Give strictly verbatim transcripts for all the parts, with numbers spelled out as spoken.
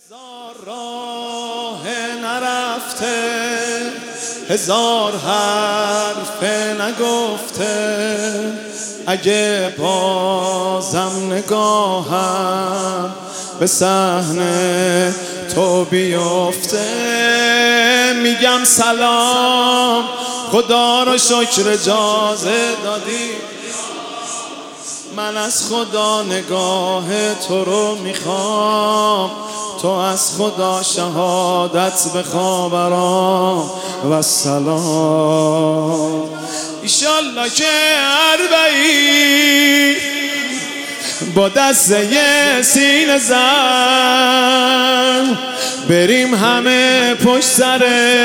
هزار راه نرفته، هزار حرف نگفته، اگه بازم نگاهم به صحنه تو بیفته، میگم سلام خدا رو شکر اجازه دادی، من از خدا نگاه تو رو میخوام، تو از خدا شهادت بخوا برام و سلام. ایشالله که اربعی با دسته سینه زن بریم همه پشت سر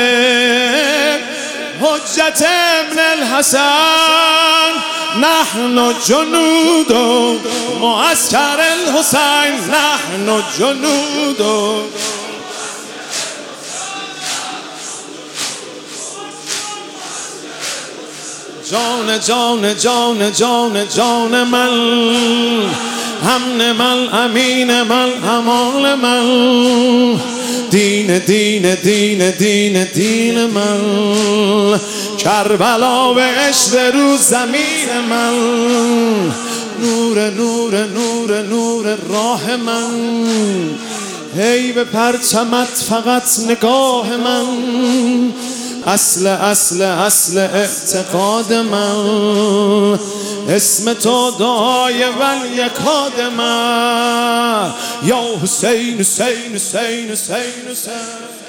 حجت ابن الحسن، نحن جنود معسكر الحسین، نحن جنود جان جان جان جان جان من، امن من، امین من، امان من، دین دین دین دین دین من، کربلا و عشق رو زمین من، نور نور نور نور راه من، هی به پرچمت فقط نگاه من، اصل اصل اصل اعتقاد من، اسم تو دعای ولیکاد من، یا حسین حسین حسین حسین حسین.